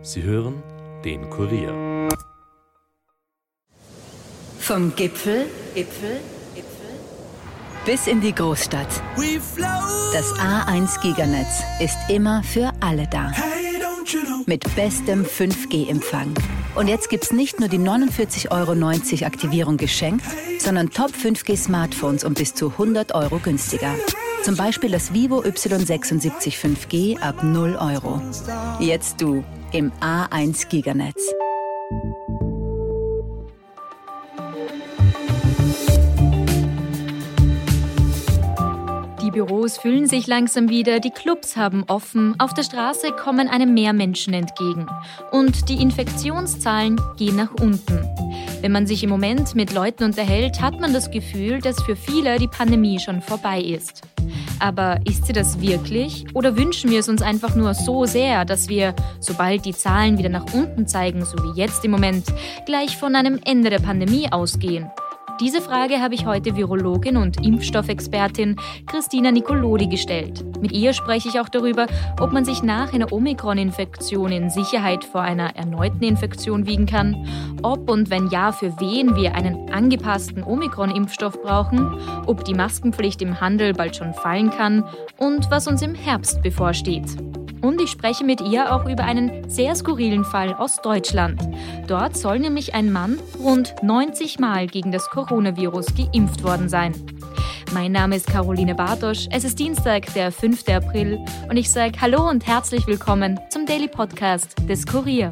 Sie hören den Kurier. Vom Gipfel bis in die Großstadt. Das A1 Giganetz ist immer für alle da. Mit bestem 5G-Empfang. Und jetzt gibt's nicht nur die 49,90 € Aktivierung geschenkt, sondern Top 5G-Smartphones um bis zu 100 € günstiger. Zum Beispiel das Vivo Y76 5G ab 0 €. Jetzt du im A1 Giganetz. Die Büros füllen sich langsam wieder, die Clubs haben offen, auf der Straße kommen einem mehr Menschen entgegen. Und die Infektionszahlen gehen nach unten. Wenn man sich im Moment mit Leuten unterhält, hat man das Gefühl, dass für viele die Pandemie schon vorbei ist. Aber ist sie das wirklich? Oder wünschen wir es uns einfach nur so sehr, dass wir, sobald die Zahlen wieder nach unten zeigen, so wie jetzt im Moment, gleich von einem Ende der Pandemie ausgehen? Diese Frage habe ich heute Virologin und Impfstoffexpertin Christina Nicolodi gestellt. Mit ihr spreche ich auch darüber, ob man sich nach einer Omikron-Infektion in Sicherheit vor einer erneuten Infektion wiegen kann, ob und wenn ja, für wen wir einen angepassten Omikron-Impfstoff brauchen, ob die Maskenpflicht im Handel bald schon fallen kann und was uns im Herbst bevorsteht. Und ich spreche mit ihr auch über einen sehr skurrilen Fall aus Deutschland. Dort soll nämlich ein Mann rund 90 Mal gegen das Coronavirus geimpft worden sein. Mein Name ist Caroline Bartosch, es ist Dienstag, der 5. April und ich sage Hallo und herzlich willkommen zum Daily Podcast des Kurier.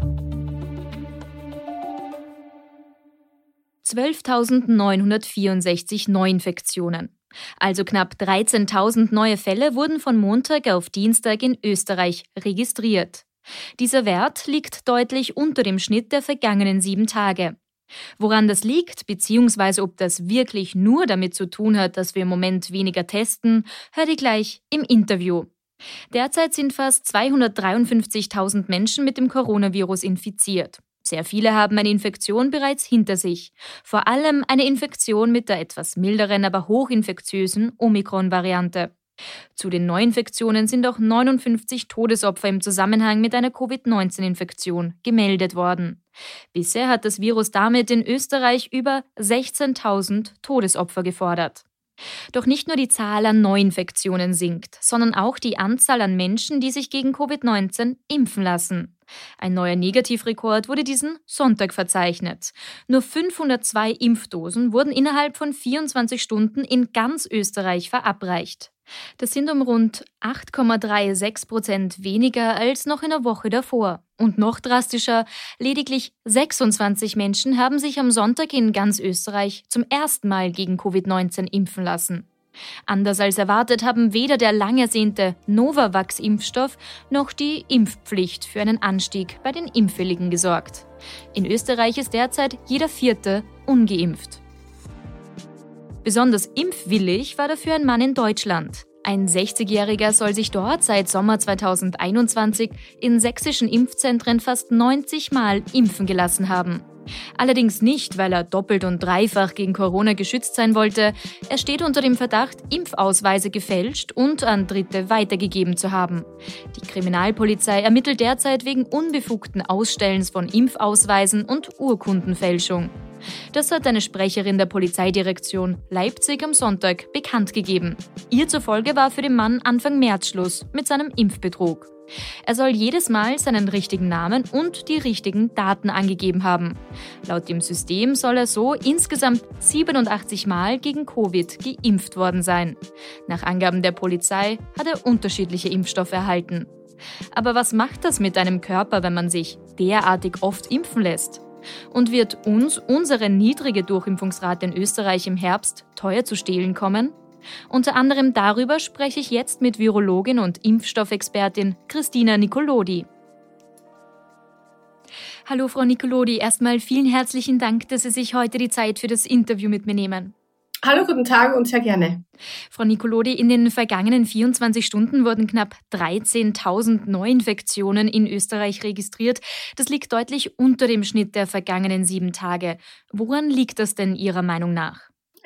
12.964 Neuinfektionen. Also knapp 13.000 neue Fälle wurden von Montag auf Dienstag in Österreich registriert. Dieser Wert liegt deutlich unter dem Schnitt der vergangenen 7 Tage. Woran das liegt, beziehungsweise ob das wirklich nur damit zu tun hat, dass wir im Moment weniger testen, hört ihr gleich im Interview. Derzeit sind fast 253.000 Menschen mit dem Coronavirus infiziert. Sehr viele haben eine Infektion bereits hinter sich. Vor allem eine Infektion mit der etwas milderen, aber hochinfektiösen Omikron-Variante. Zu den Neuinfektionen sind auch 59 Todesopfer im Zusammenhang mit einer Covid-19-Infektion gemeldet worden. Bisher hat das Virus damit in Österreich über 16.000 Todesopfer gefordert. Doch nicht nur die Zahl an Neuinfektionen sinkt, sondern auch die Anzahl an Menschen, die sich gegen Covid-19 impfen lassen. Ein neuer Negativrekord wurde diesen Sonntag verzeichnet. Nur 502 Impfdosen wurden innerhalb von 24 Stunden in ganz Österreich verabreicht. Das sind um rund 8,36% weniger als noch in der Woche davor. Und noch drastischer, lediglich 26 Menschen haben sich am Sonntag in ganz Österreich zum ersten Mal gegen Covid-19 impfen lassen. Anders als erwartet haben weder der lang ersehnte Novavax-Impfstoff noch die Impfpflicht für einen Anstieg bei den Impfwilligen gesorgt. In Österreich ist derzeit jeder 4. ungeimpft. Besonders impfwillig war dafür ein Mann in Deutschland. Ein 60-Jähriger soll sich dort seit Sommer 2021 in sächsischen Impfzentren fast 90 Mal impfen gelassen haben. Allerdings nicht, weil er doppelt und dreifach gegen Corona geschützt sein wollte. Er steht unter dem Verdacht, Impfausweise gefälscht und an Dritte weitergegeben zu haben. Die Kriminalpolizei ermittelt derzeit wegen unbefugten Ausstellens von Impfausweisen und Urkundenfälschung. Das hat eine Sprecherin der Polizeidirektion Leipzig am Sonntag bekannt gegeben. Ihr zufolge war für den Mann Anfang März Schluss mit seinem Impfbetrug. Er soll jedes Mal seinen richtigen Namen und die richtigen Daten angegeben haben. Laut dem System soll er so insgesamt 87 Mal gegen Covid geimpft worden sein. Nach Angaben der Polizei hat er unterschiedliche Impfstoffe erhalten. Aber was macht das mit einem Körper, wenn man sich derartig oft impfen lässt? Und wird uns unsere niedrige Durchimpfungsrate in Österreich im Herbst teuer zu stehlen kommen? Unter anderem darüber spreche ich jetzt mit Virologin und Impfstoffexpertin Christina Nicolodi. Hallo Frau Nicolodi, erstmal vielen herzlichen Dank, dass Sie sich heute die Zeit für das Interview mit mir nehmen. Hallo, guten Tag und sehr gerne. Frau Nicolodi, in den vergangenen 24 Stunden wurden knapp 13.000 Neuinfektionen in Österreich registriert. Das liegt deutlich unter dem Schnitt der vergangenen 7 Tage. Woran liegt das denn Ihrer Meinung nach?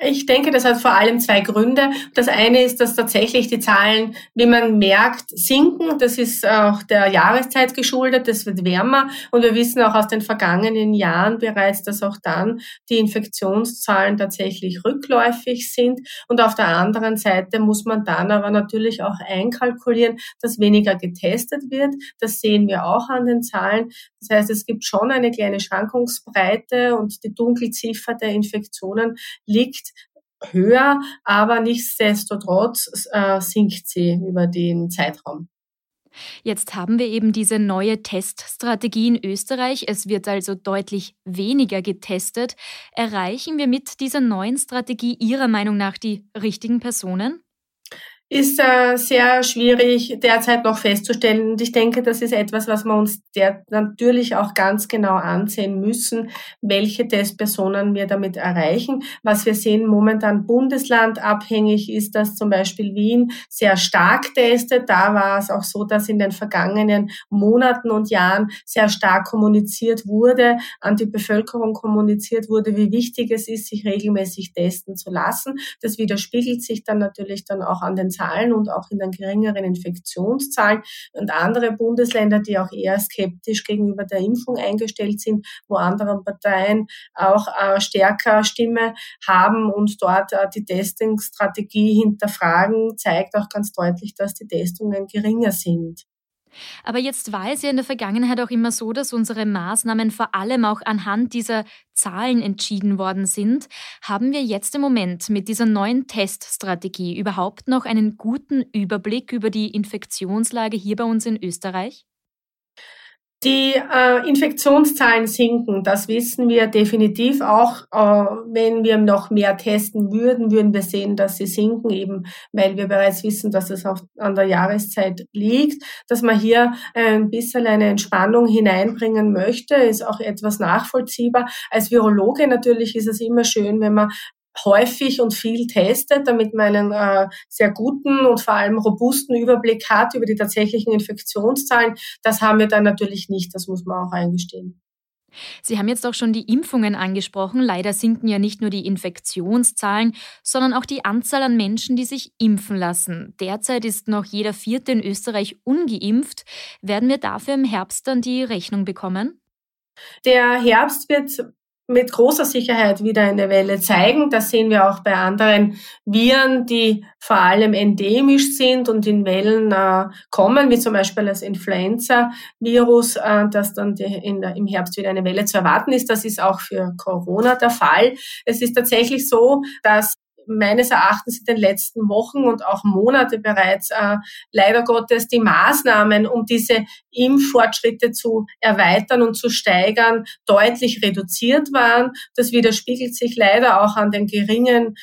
Ich denke, das hat vor allem zwei Gründe. Das eine ist, dass tatsächlich die Zahlen, wie man merkt, sinken. Das ist auch der Jahreszeit geschuldet. Es wird wärmer. Und wir wissen auch aus den vergangenen Jahren bereits, dass auch dann die Infektionszahlen tatsächlich rückläufig sind. Und auf der anderen Seite muss man dann aber natürlich auch einkalkulieren, dass weniger getestet wird. Das sehen wir auch an den Zahlen. Das heißt, es gibt schon eine kleine Schwankungsbreite und die Dunkelziffer der Infektionen liegt höher, aber nichtsdestotrotz sinkt sie über den Zeitraum. Jetzt haben wir eben diese neue Teststrategie in Österreich. Es wird also deutlich weniger getestet. Erreichen wir mit dieser neuen Strategie Ihrer Meinung nach die richtigen Personen? Ist sehr schwierig derzeit noch festzustellen. Und ich denke, das ist etwas, was wir uns natürlich auch ganz genau ansehen müssen, welche Testpersonen wir damit erreichen. Was wir sehen momentan bundeslandabhängig ist, dass zum Beispiel Wien sehr stark testet. Da war es auch so, dass in den vergangenen Monaten und Jahren sehr stark kommuniziert wurde, an die Bevölkerung kommuniziert wurde, wie wichtig es ist, sich regelmäßig testen zu lassen. Das widerspiegelt sich dann natürlich dann auch an den Zahlen und auch in den geringeren Infektionszahlen. Und andere Bundesländer, die auch eher skeptisch gegenüber der Impfung eingestellt sind, wo andere Parteien auch stärker Stimme haben und dort die Testing-Strategie hinterfragen, zeigt auch ganz deutlich, dass die Testungen geringer sind. Aber jetzt war es ja in der Vergangenheit auch immer so, dass unsere Maßnahmen vor allem auch anhand dieser Zahlen entschieden worden sind. Haben wir jetzt im Moment mit dieser neuen Teststrategie überhaupt noch einen guten Überblick über die Infektionslage hier bei uns in Österreich? Die Infektionszahlen sinken, das wissen wir definitiv. Auch wenn wir noch mehr testen würden wir sehen, dass sie sinken, eben weil wir bereits wissen, dass es an der Jahreszeit liegt. Dass man hier ein bisschen eine Entspannung hineinbringen möchte, ist auch etwas nachvollziehbar. Als Virologe natürlich ist es immer schön, wenn man häufig und viel testet, damit man einen sehr guten und vor allem robusten Überblick hat über die tatsächlichen Infektionszahlen. Das haben wir dann natürlich nicht, das muss man auch eingestehen. Sie haben jetzt auch schon die Impfungen angesprochen. Leider sinken ja nicht nur die Infektionszahlen, sondern auch die Anzahl an Menschen, die sich impfen lassen. Derzeit ist noch jeder Vierte in Österreich ungeimpft. Werden wir dafür im Herbst dann die Rechnung bekommen? Der Herbst wird mit großer Sicherheit wieder eine Welle zeigen. Das sehen wir auch bei anderen Viren, die vor allem endemisch sind und in Wellen kommen, wie zum Beispiel das Influenza-Virus, das dann im Herbst wieder eine Welle zu erwarten ist. Das ist auch für Corona der Fall. Es ist tatsächlich so, dass meines Erachtens in den letzten Wochen und auch Monate bereits leider Gottes die Maßnahmen, um diese Impffortschritte zu erweitern und zu steigern, deutlich reduziert waren. Das widerspiegelt sich leider auch an den geringen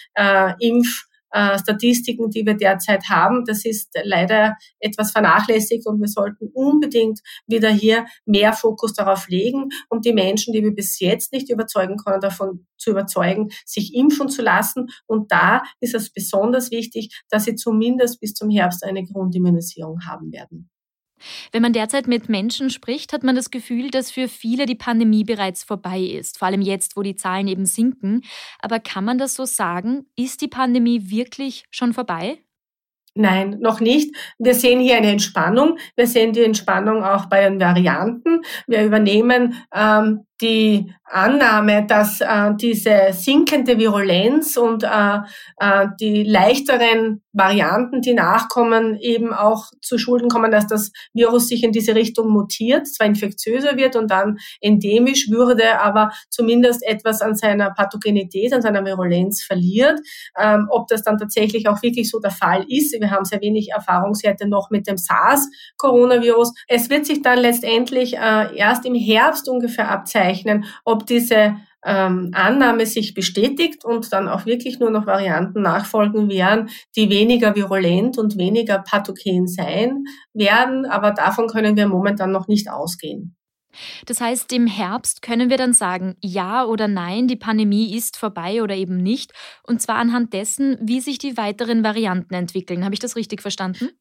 Statistiken, die wir derzeit haben. Das ist leider etwas vernachlässigt und wir sollten unbedingt wieder hier mehr Fokus darauf legen und die Menschen, die wir bis jetzt nicht überzeugen können, davon zu überzeugen, sich impfen zu lassen. Und da ist es besonders wichtig, dass sie zumindest bis zum Herbst eine Grundimmunisierung haben werden. Wenn man derzeit mit Menschen spricht, hat man das Gefühl, dass für viele die Pandemie bereits vorbei ist, vor allem jetzt, wo die Zahlen eben sinken. Aber kann man das so sagen? Ist die Pandemie wirklich schon vorbei? Nein, noch nicht. Wir sehen hier eine Entspannung. Wir sehen die Entspannung auch bei den Varianten. Wir übernehmen die Annahme, dass diese sinkende Virulenz und die leichteren Varianten, die nachkommen, eben auch zu Schulden kommen, dass das Virus sich in diese Richtung mutiert, zwar infektiöser wird und dann endemisch würde, aber zumindest etwas an seiner Pathogenität, an seiner Virulenz verliert. Ob das dann tatsächlich auch wirklich so der Fall ist, wir haben sehr wenig Erfahrungswerte noch mit dem SARS-Coronavirus. Es wird sich dann letztendlich erst im Herbst ungefähr abzeichnen, ob diese Annahme sich bestätigt und dann auch wirklich nur noch Varianten nachfolgen werden, die weniger virulent und weniger pathogen sein werden. Aber davon können wir momentan noch nicht ausgehen. Das heißt, im Herbst können wir dann sagen, ja oder nein, die Pandemie ist vorbei oder eben nicht. Und zwar anhand dessen, wie sich die weiteren Varianten entwickeln. Habe ich das richtig verstanden?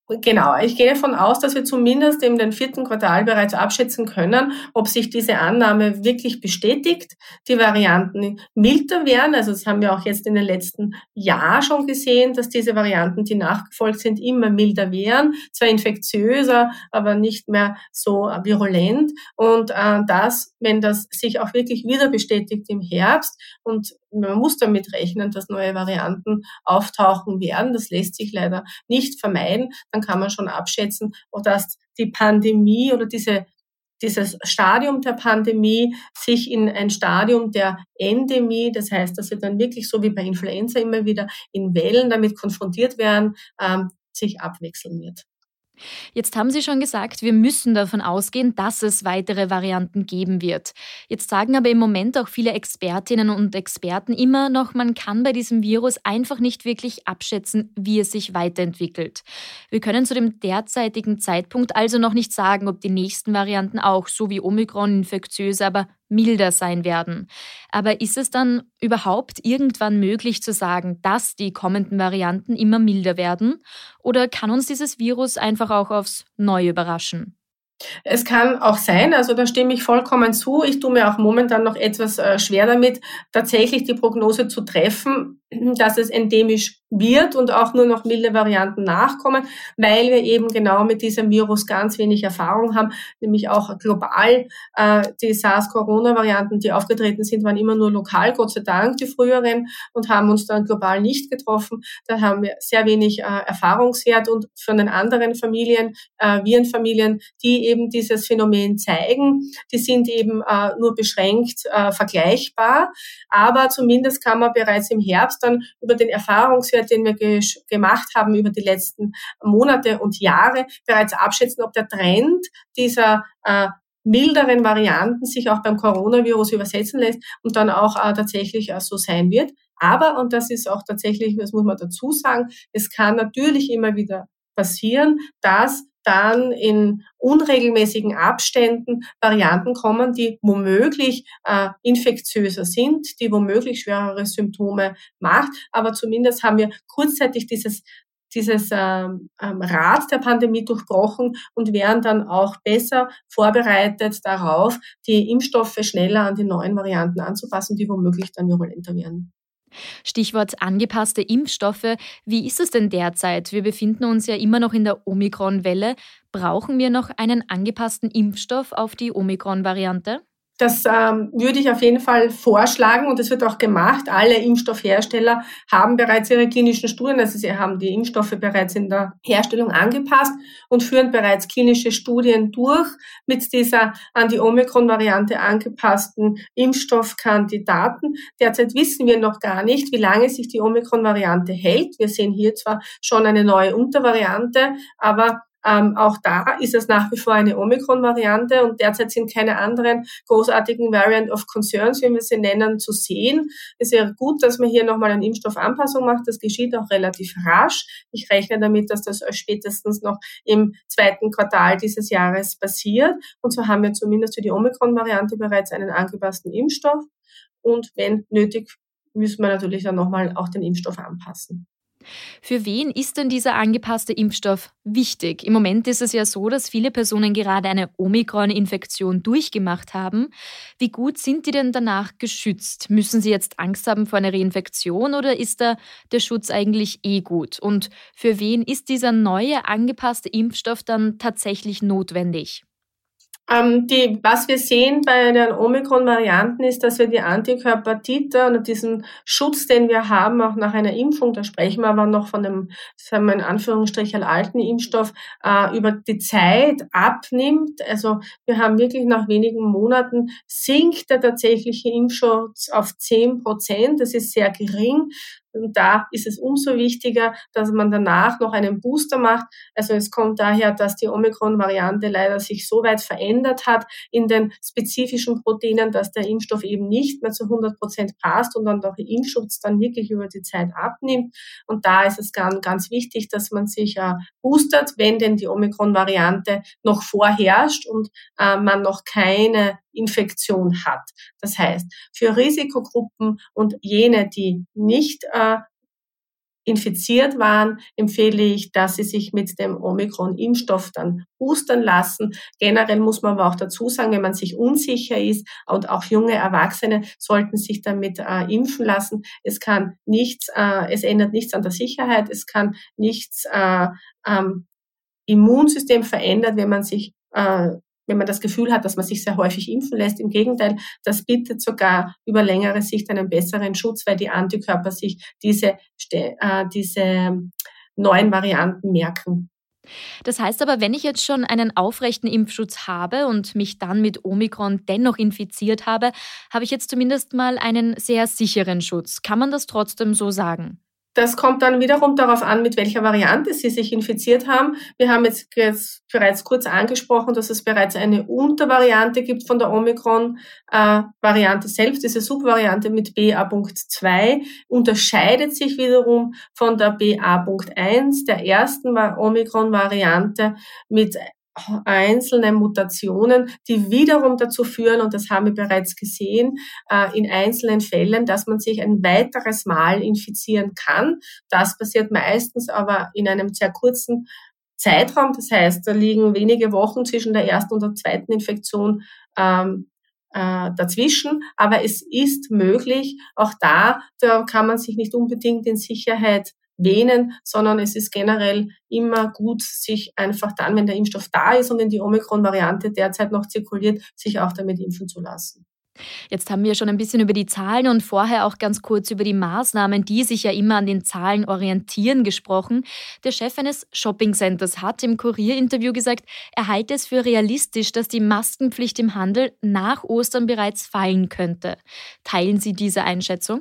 Genau, ich gehe davon aus, dass wir zumindest in den 4. Quartal bereits abschätzen können, ob sich diese Annahme wirklich bestätigt, die Varianten milder werden. Also das haben wir auch jetzt in den letzten Jahren schon gesehen, dass diese Varianten, die nachgefolgt sind, immer milder wären, zwar infektiöser, aber nicht mehr so virulent. Und wenn das sich auch wirklich wieder bestätigt im Herbst, und man muss damit rechnen, dass neue Varianten auftauchen werden, das lässt sich leider nicht vermeiden, dann kann man schon abschätzen, dass die Pandemie oder dieses Stadium der Pandemie sich in ein Stadium der Endemie, das heißt, dass wir dann wirklich so wie bei Influenza immer wieder in Wellen damit konfrontiert werden, sich abwechseln wird. Jetzt haben Sie schon gesagt, wir müssen davon ausgehen, dass es weitere Varianten geben wird. Jetzt sagen aber im Moment auch viele Expertinnen und Experten immer noch, man kann bei diesem Virus einfach nicht wirklich abschätzen, wie es sich weiterentwickelt. Wir können zu dem derzeitigen Zeitpunkt also noch nicht sagen, ob die nächsten Varianten auch, so wie Omikron, infektiöser, aber milder sein werden. Aber ist es dann überhaupt irgendwann möglich zu sagen, dass die kommenden Varianten immer milder werden? Oder kann uns dieses Virus einfach auch aufs Neue überraschen? Es kann auch sein, also da stimme ich vollkommen zu. Ich tue mir auch momentan noch etwas schwer damit, tatsächlich die Prognose zu treffen, dass es endemisch wird und auch nur noch milde Varianten nachkommen, weil wir eben genau mit diesem Virus ganz wenig Erfahrung haben, nämlich auch global. Die SARS-Corona-Varianten, die aufgetreten sind, waren immer nur lokal, Gott sei Dank, die früheren, und haben uns dann global nicht getroffen. Da haben wir sehr wenig Erfahrungswert, und von den anderen Familien, Virenfamilien, die eben dieses Phänomen zeigen, die sind eben nur beschränkt vergleichbar, aber zumindest kann man bereits im Herbst dann über den Erfahrungswert, den wir gemacht haben über die letzten Monate und Jahre, bereits abschätzen, ob der Trend dieser milderen Varianten sich auch beim Coronavirus übersetzen lässt und dann auch tatsächlich so sein wird. Aber, und das ist auch tatsächlich, das muss man dazu sagen, es kann natürlich immer wieder passieren, dass dann in unregelmäßigen Abständen Varianten kommen, die womöglich infektiöser sind, die womöglich schwerere Symptome macht. Aber zumindest haben wir kurzzeitig dieses Rad der Pandemie durchbrochen und wären dann auch besser vorbereitet darauf, die Impfstoffe schneller an die neuen Varianten anzupassen, die womöglich dann virulenter werden. Stichwort angepasste Impfstoffe. Wie ist es denn derzeit? Wir befinden uns ja immer noch in der Omikron-Welle. Brauchen wir noch einen angepassten Impfstoff auf die Omikron-Variante? Das würde ich auf jeden Fall vorschlagen, und es wird auch gemacht. Alle Impfstoffhersteller haben bereits ihre klinischen Studien, also sie haben die Impfstoffe bereits in der Herstellung angepasst und führen bereits klinische Studien durch mit dieser an die Omikron-Variante angepassten Impfstoffkandidaten. Derzeit wissen wir noch gar nicht, wie lange sich die Omikron-Variante hält. Wir sehen hier zwar schon eine neue Untervariante, aber auch da ist es nach wie vor eine Omikron-Variante, und derzeit sind keine anderen großartigen Variant of Concerns, wie wir sie nennen, zu sehen. Es ist ja gut, dass man hier nochmal eine Impfstoffanpassung macht. Das geschieht auch relativ rasch. Ich rechne damit, dass das spätestens noch im 2. Quartal dieses Jahres passiert. Und so haben wir zumindest für die Omikron-Variante bereits einen angepassten Impfstoff. Und wenn nötig, müssen wir natürlich dann nochmal auch den Impfstoff anpassen. Für wen ist denn dieser angepasste Impfstoff wichtig? Im Moment ist es ja so, dass viele Personen gerade eine Omikron-Infektion durchgemacht haben. Wie gut sind die denn danach geschützt? Müssen sie jetzt Angst haben vor einer Reinfektion, oder ist da der Schutz eigentlich gut? Und für wen ist dieser neue angepasste Impfstoff dann tatsächlich notwendig? Was wir sehen bei den Omikron-Varianten ist, dass wir die Antikörpertiter und diesen Schutz, den wir haben, auch nach einer Impfung, da sprechen wir aber noch von dem, sagen wir in Anführungsstrichen, alten Impfstoff, über die Zeit abnimmt. Also wir haben wirklich nach wenigen Monaten sinkt der tatsächliche Impfschutz auf 10%. Das ist sehr gering. Und da ist es umso wichtiger, dass man danach noch einen Booster macht. Also es kommt daher, dass die Omikron-Variante leider sich so weit verändert hat in den spezifischen Proteinen, dass der Impfstoff eben nicht mehr zu 100% passt und dann der Impfschutz dann wirklich über die Zeit abnimmt. Und da ist es ganz wichtig, dass man sich boostert, wenn denn die Omikron-Variante noch vorherrscht und man noch keine Infektion hat. Das heißt, für Risikogruppen und jene, die nicht infiziert waren, empfehle ich, dass sie sich mit dem Omikron-Impfstoff dann boostern lassen. Generell muss man aber auch dazu sagen, wenn man sich unsicher ist und auch junge Erwachsene sollten sich damit impfen lassen. Es ändert nichts an der Sicherheit, es kann nichts am Immunsystem verändert, wenn man das Gefühl hat, dass man sich sehr häufig impfen lässt. Im Gegenteil, das bietet sogar über längere Sicht einen besseren Schutz, weil die Antikörper sich diese neuen Varianten merken. Das heißt aber, wenn ich jetzt schon einen aufrechten Impfschutz habe und mich dann mit Omikron dennoch infiziert habe, habe ich jetzt zumindest mal einen sehr sicheren Schutz. Kann man das trotzdem so sagen? Das kommt dann wiederum darauf an, mit welcher Variante Sie sich infiziert haben. Wir haben jetzt bereits kurz angesprochen, dass es bereits eine Untervariante gibt von der Omikron-Variante selbst. Diese Subvariante mit BA.2 unterscheidet sich wiederum von der BA.1, der ersten Omikron-Variante mit einzelne Mutationen, die wiederum dazu führen, und das haben wir bereits gesehen, in einzelnen Fällen, dass man sich ein weiteres Mal infizieren kann. Das passiert meistens aber in einem sehr kurzen Zeitraum. Das heißt, da liegen wenige Wochen zwischen der ersten und der zweiten Infektion dazwischen. Aber es ist möglich, auch da kann man sich nicht unbedingt in Sicherheit wähnen, sondern es ist generell immer gut, sich einfach dann, wenn der Impfstoff da ist und wenn die Omikron-Variante derzeit noch zirkuliert, sich auch damit impfen zu lassen. Jetzt haben wir schon ein bisschen über die Zahlen und vorher auch ganz kurz über die Maßnahmen, die sich ja immer an den Zahlen orientieren, gesprochen. Der Chef eines Shoppingcenters hat im Kurier-Interview gesagt, er halte es für realistisch, dass die Maskenpflicht im Handel nach Ostern bereits fallen könnte. Teilen Sie diese Einschätzung?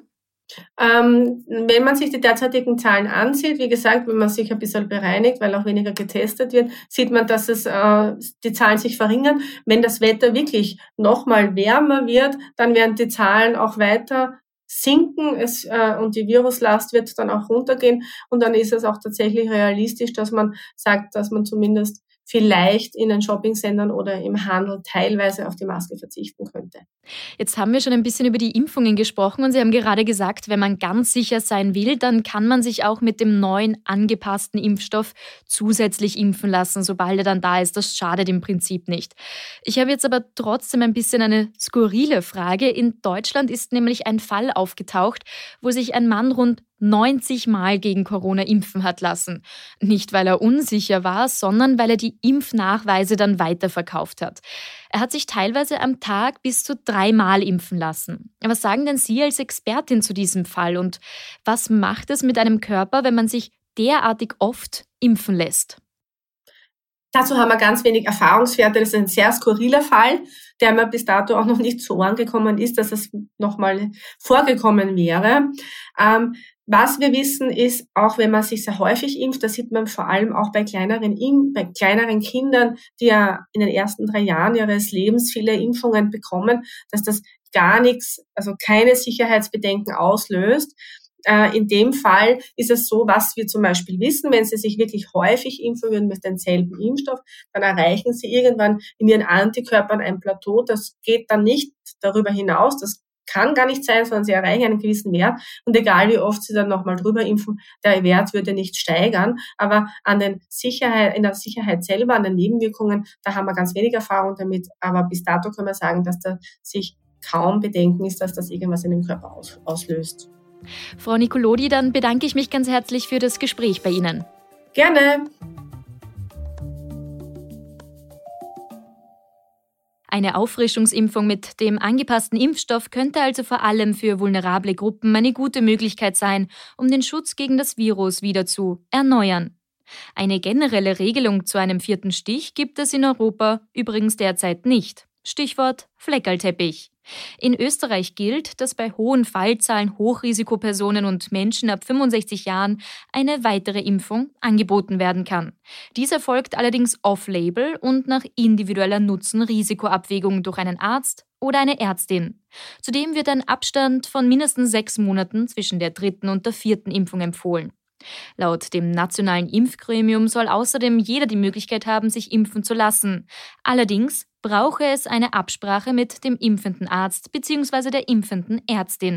Wenn man sich die derzeitigen Zahlen ansieht, wie gesagt, wenn man sich ein bisschen bereinigt, weil auch weniger getestet wird, sieht man, dass die Zahlen sich verringern. Wenn das Wetter wirklich nochmal wärmer wird, dann werden die Zahlen auch weiter sinken und die Viruslast wird dann auch runtergehen. Und dann ist es auch tatsächlich realistisch, dass man sagt, dass man zumindest vielleicht in den Shoppingcentern oder im Handel teilweise auf die Maske verzichten könnte. Jetzt haben wir schon ein bisschen über die Impfungen gesprochen und Sie haben gerade gesagt, wenn man ganz sicher sein will, dann kann man sich auch mit dem neuen angepassten Impfstoff zusätzlich impfen lassen, sobald er dann da ist. Das schadet im Prinzip nicht. Ich habe jetzt aber trotzdem ein bisschen eine skurrile Frage. In Deutschland ist nämlich ein Fall aufgetaucht, wo sich ein Mann rund 90 Mal gegen Corona impfen hat lassen. Nicht, weil er unsicher war, sondern weil er die Impfnachweise dann weiterverkauft hat. Er hat sich teilweise am Tag bis zu 3 Mal impfen lassen. Was sagen denn Sie als Expertin zu diesem Fall und was macht es mit einem Körper, wenn man sich derartig oft impfen lässt? Dazu haben wir ganz wenig Erfahrungswerte. Das ist ein sehr skurriler Fall, der mir bis dato auch noch nicht zu Ohren gekommen ist, dass es nochmal vorgekommen wäre. Was wir wissen ist, auch wenn man sich sehr häufig impft, das sieht man vor allem auch bei kleineren Kindern, die ja in den ersten 3 Jahren ihres Lebens viele Impfungen bekommen, dass das gar nichts, also keine Sicherheitsbedenken auslöst. In dem Fall ist es so, was wir zum Beispiel wissen, wenn Sie sich wirklich häufig impfen würden mit demselben Impfstoff, dann erreichen Sie irgendwann in Ihren Antikörpern ein Plateau. Das geht dann nicht darüber hinaus. Das kann gar nicht sein, sondern Sie erreichen einen gewissen Wert. Und egal wie oft Sie dann nochmal drüber impfen, der Wert würde nicht steigern. Aber in der Sicherheit selber, an den Nebenwirkungen, da haben wir ganz wenig Erfahrung damit. Aber bis dato können wir sagen, dass da sich kaum Bedenken ist, dass das irgendwas in dem Körper auslöst. Frau Nicolodi, dann bedanke ich mich ganz herzlich für das Gespräch bei Ihnen. Gerne. Eine Auffrischungsimpfung mit dem angepassten Impfstoff könnte also vor allem für vulnerable Gruppen eine gute Möglichkeit sein, um den Schutz gegen das Virus wieder zu erneuern. Eine generelle Regelung zu einem 4. Stich gibt es in Europa übrigens derzeit nicht. Stichwort Fleckerlteppich. In Österreich gilt, dass bei hohen Fallzahlen Hochrisikopersonen und Menschen ab 65 Jahren eine weitere Impfung angeboten werden kann. Dies erfolgt allerdings off-label und nach individueller Nutzen-Risikoabwägung durch einen Arzt oder eine Ärztin. Zudem wird ein Abstand von mindestens 6 Monaten zwischen der 3. und der 4. Impfung empfohlen. Laut dem Nationalen Impfgremium soll außerdem jeder die Möglichkeit haben, sich impfen zu lassen. Allerdings brauche es eine Absprache mit dem impfenden Arzt bzw. der impfenden Ärztin.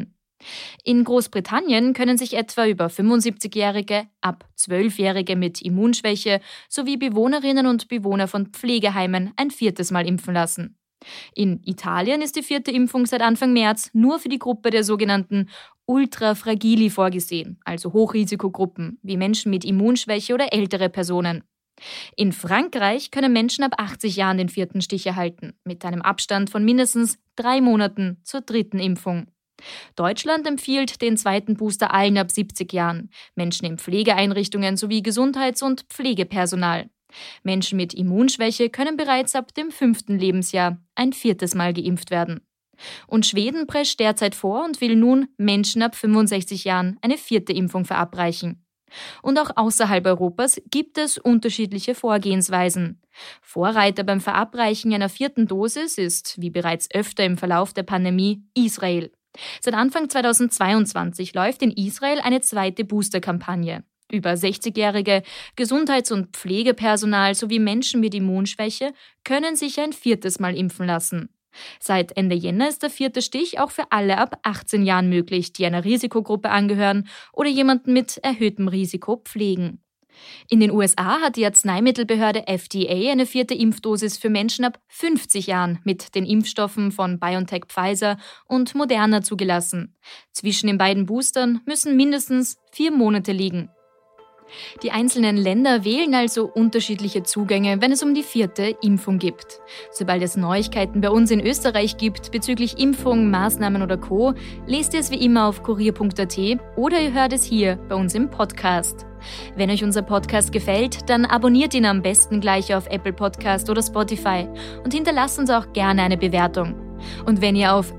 In Großbritannien können sich etwa über 75-Jährige, ab 12-Jährige mit Immunschwäche sowie Bewohnerinnen und Bewohner von Pflegeheimen ein 4. Mal impfen lassen. In Italien ist die 4. Impfung seit Anfang März nur für die Gruppe der sogenannten Ultrafragili vorgesehen, also Hochrisikogruppen wie Menschen mit Immunschwäche oder ältere Personen. In Frankreich können Menschen ab 80 Jahren den 4. Stich erhalten, mit einem Abstand von mindestens 3 Monaten zur 3. Impfung. Deutschland empfiehlt den 2. Booster allen ab 70 Jahren, Menschen in Pflegeeinrichtungen sowie Gesundheits- und Pflegepersonal. Menschen mit Immunschwäche können bereits ab dem 5. Lebensjahr ein 4. Mal geimpft werden. Und Schweden prescht derzeit vor und will nun Menschen ab 65 Jahren eine 4. Impfung verabreichen. Und auch außerhalb Europas gibt es unterschiedliche Vorgehensweisen. Vorreiter beim Verabreichen einer 4. Dosis ist, wie bereits öfter im Verlauf der Pandemie, Israel. Seit Anfang 2022 läuft in Israel eine 2. Booster-Kampagne. Über 60-Jährige, Gesundheits- und Pflegepersonal sowie Menschen mit Immunschwäche können sich ein 4. Mal impfen lassen. Seit Ende Jänner ist der 4. Stich auch für alle ab 18 Jahren möglich, die einer Risikogruppe angehören oder jemanden mit erhöhtem Risiko pflegen. In den USA hat die Arzneimittelbehörde FDA eine 4. Impfdosis für Menschen ab 50 Jahren mit den Impfstoffen von BioNTech Pfizer und Moderna zugelassen. Zwischen den beiden Boostern müssen mindestens 4 Monate liegen. Die einzelnen Länder wählen also unterschiedliche Zugänge, wenn es um die 4. Impfung geht. Sobald es Neuigkeiten bei uns in Österreich gibt bezüglich Impfung, Maßnahmen oder Co., lest ihr es wie immer auf kurier.at oder ihr hört es hier bei uns im Podcast. Wenn euch unser Podcast gefällt, dann abonniert ihn am besten gleich auf Apple Podcast oder Spotify und hinterlasst uns auch gerne eine Bewertung. Und wenn ihr auf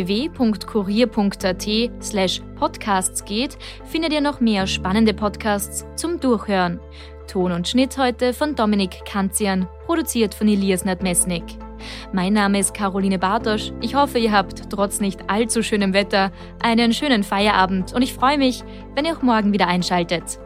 www.kurier.at/podcasts geht, findet ihr noch mehr spannende Podcasts zum Durchhören. Ton und Schnitt heute von Dominik Kanzian, produziert von Elias Nadmesnik. Mein Name ist Caroline Bartosch. Ich hoffe, ihr habt trotz nicht allzu schönem Wetter einen schönen Feierabend und ich freue mich, wenn ihr auch morgen wieder einschaltet.